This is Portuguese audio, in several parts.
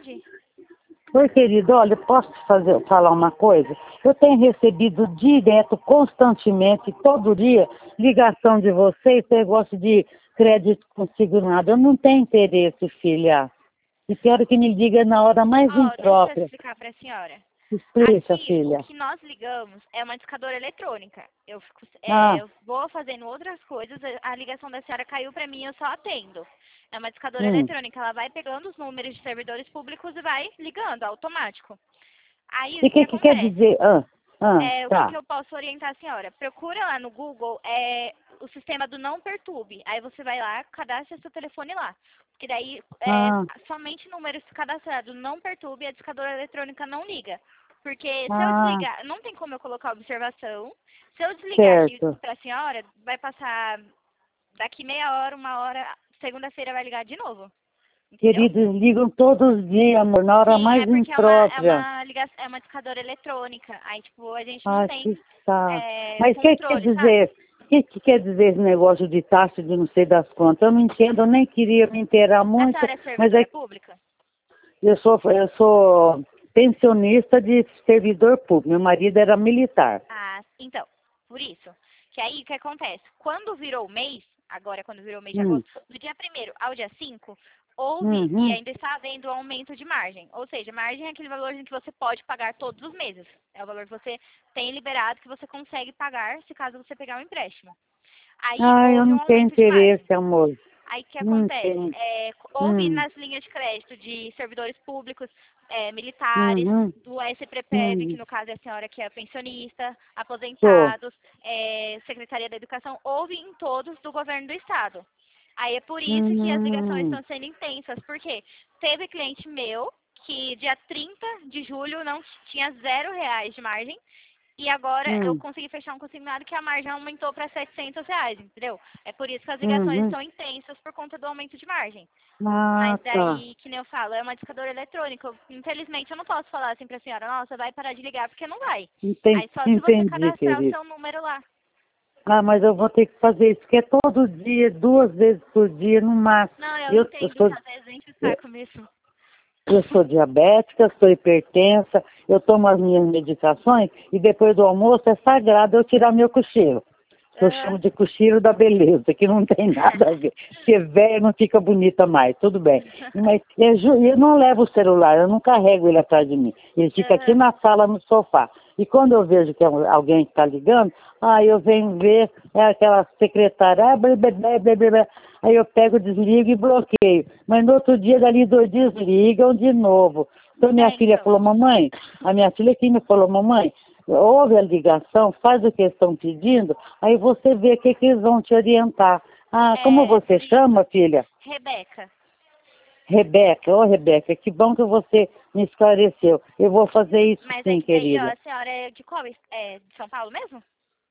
tarde. Oi, querido, olha, posso falar uma coisa? Eu tenho recebido direto, constantemente, todo dia, ligação de vocês, negócio de crédito consignado. Eu não tenho interesse, filha. E quero que me diga na hora mais Deixa eu imprópria. explicar para a senhora. Explica, Aqui, filha. o que nós ligamos é uma discadora eletrônica. Ah, Eu vou fazendo outras coisas, a ligação da senhora caiu para mim, eu só atendo. É uma discadora hum. eletrônica, ela vai pegando os números de servidores públicos e vai ligando, automático. Aí, E o o que que quer acontece? dizer? O que Tá. eu posso orientar a senhora? Procura lá no Google o sistema do não perturbe. Aí você vai lá, cadastra seu telefone lá. Porque daí, Ah, somente números cadastrados não perturbe, a discadora eletrônica não liga. Porque se eu ah, desligar, não tem como eu colocar observação. Se eu desligar aqui certo. para a senhora, vai passar daqui meia hora, uma hora, segunda-feira vai ligar de novo. Entendeu? Queridos, ligam todos os dias, amor, na hora Sim, mais é porque imprópria. é uma discadora eletrônica. Aí, tipo, a gente não Ai, tem que saco. Mas o que quer controle, sabe? dizer? O que quer dizer esse negócio de taxa de não sei das quantas? Eu não entendo, eu nem queria me inteirar A muito, senhora é mas é servidora que pública? eu sou pensionista de servidor público. Meu marido era militar. Ah, então, por isso. Que aí, o que acontece? Quando virou o mês, agora quando virou o mês de Hum, agosto, do dia 1º ao dia 5, houve e uhum, ainda está havendo um aumento de margem. Ou seja, margem é aquele valor em que você pode pagar todos os meses. É o valor que você tem liberado, que você consegue pagar se caso você pegar um empréstimo. Aí ah, eu houve não um tenho aumento de margem. interesse, amor. Aí o que Não acontece? tenho. Houve Hum, nas linhas de crédito de servidores públicos, militares, uhum, do SPPEV, que hum, no caso é a senhora que é pensionista, tô. aposentados, Secretaria da Educação, houve em todos do governo do Estado. Aí é por isso que as ligações Hum, estão sendo intensas, porque teve cliente meu que dia 30 de julho não tinha R$ 0 de margem, e agora eu hum, consegui fechar um consignado que a margem aumentou para R$ 700, entendeu? É por isso que as ligações uhum. são intensas por conta do aumento de margem. Ah, Mas tá. daí, que nem eu falo, é uma discadora eletrônica. Infelizmente, eu não posso falar assim pra senhora, nossa, vai parar de ligar, porque não vai. Aí só se você Entendi, cadastrar o querido. seu número lá. Ah, mas eu vou ter que fazer isso, que é todo dia, 2 vezes por dia, no máximo. Não, eu Eu entendo sou, que às vezes enche o saco mesmo. eu sou diabética, sou hipertensa, eu tomo as minhas medicações e depois do almoço é sagrado eu tirar meu cochilo. Que eu chamo Aham. de cochilo da beleza, que não tem nada a ver. Porque velho não fica bonita mais, tudo bem. Mas eu não levo o celular, eu não carrego ele atrás de mim. Ele fica aqui Aham. na sala, no sofá. E quando eu vejo que é alguém que está ligando, eu venho ver, é aquela secretária, blá, blá, blá, blá, blá, blá. Aí eu pego, desligo e bloqueio. Mas no outro dia, dali 2 dias, ligam de novo. Então minha filha Então. falou, mamãe, a minha filha aqui me falou, mamãe, ouve a ligação, faz o que eles estão pedindo, aí você vê o que eles vão te orientar. Ah, como É, você por isso. chama, filha? Rebeca. Rebeca. Ô, Rebeca, que bom que você me esclareceu. Eu vou fazer isso Mas é sim, que daí, ó, querida. a senhora é de qual? É de São Paulo mesmo?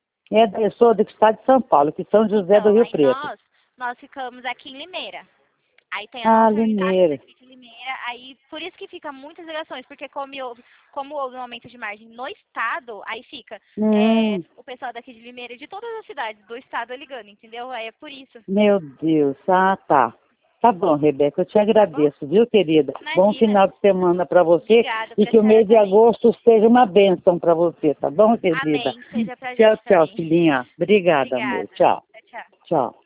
Eu sou do estado de São Paulo, que São José do Então, Rio aí Preto. nós ficamos aqui em Limeira. Aí tem a Ah, nossa unidade Limeira. daqui de Limeira, aí por isso que fica muitas ligações, porque como houve um aumento de margem no estado, aí fica Hum, o pessoal daqui de Limeira, de todas as cidades do estado ligando, entendeu? Aí é por isso, meu Deus. Ah, tá. Tá bom, Rebeca, eu te tá bom? agradeço, viu, querida? Bom Imagina. final de semana para você Obrigada e pra que o senhora mês de também. agosto seja uma bênção para você, tá bom, querida? Amém, seja pra Tchau, gente tchau, também. filhinha. Obrigada, amor. Obrigada. Tchau. Tchau, tchau. Tchau.